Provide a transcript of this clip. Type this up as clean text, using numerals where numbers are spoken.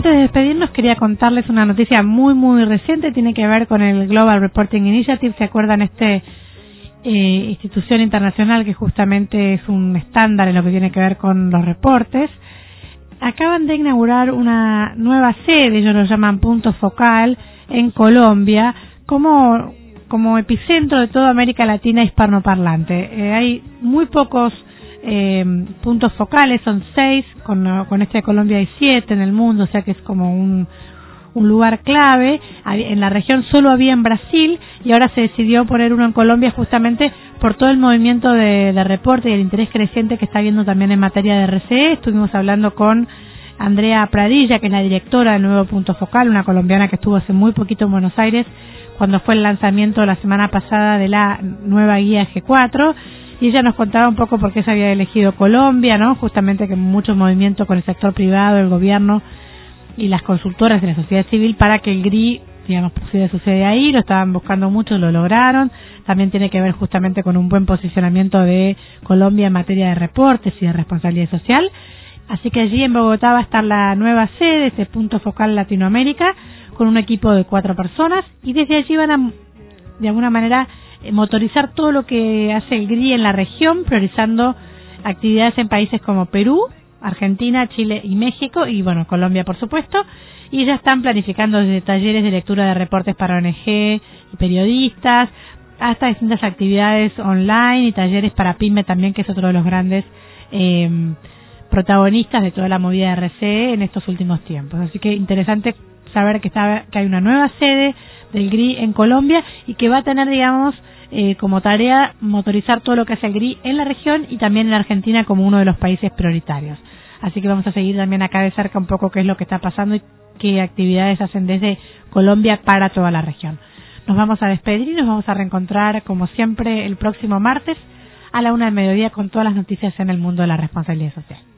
Antes de despedirnos, quería contarles una noticia muy reciente, tiene que ver con el Global Reporting Initiative. ¿Se acuerdan institución internacional que justamente es un estándar en lo que tiene que ver con los reportes? Acaban de inaugurar una nueva sede, ellos lo llaman punto focal, en Colombia, como epicentro de toda América Latina hispanoparlante. Hay muy pocos puntos focales, son 6, con este de Colombia hay 7 en el mundo, o sea que es como un lugar clave. En la región solo había en Brasil y ahora se decidió poner uno en Colombia justamente por todo el movimiento de reporte y el interés creciente que está habiendo también en materia de RCE. Estuvimos hablando con Andrea Pradilla, que es la directora del nuevo punto focal, una colombiana que estuvo hace muy poquito en Buenos Aires cuando fue el lanzamiento la semana pasada de la nueva guía G4, y ella nos contaba un poco por qué se había elegido Colombia, ¿no? Justamente que mucho movimiento con el sector privado, el gobierno y las consultoras de la sociedad civil para que el GRI, digamos, pusiera su sede ahí. Lo estaban buscando mucho, lo lograron. También tiene que ver justamente con un buen posicionamiento de Colombia en materia de reportes y de responsabilidad social. Así que allí en Bogotá va a estar la nueva sede, este punto focal Latinoamérica, con un equipo de 4 personas, y desde allí van a, de alguna manera, motorizar todo lo que hace el GRI en la región, priorizando actividades en países como Perú, Argentina, Chile y México, y bueno, Colombia por supuesto, y ya están planificando desde talleres de lectura de reportes para ONG y periodistas, hasta distintas actividades online y talleres para PYME también, que es otro de los grandes protagonistas de toda la movida de RCE en estos últimos tiempos. Así que interesante saber que hay una nueva sede del GRI en Colombia y que va a tener, digamos, como tarea motorizar todo lo que hace el GRI en la región y también en la Argentina como uno de los países prioritarios. Así que vamos a seguir también acá de cerca un poco qué es lo que está pasando y qué actividades hacen desde Colombia para toda la región. Nos vamos a despedir y nos vamos a reencontrar como siempre el próximo martes a la 1:00 PM con todas las noticias en el mundo de la responsabilidad social.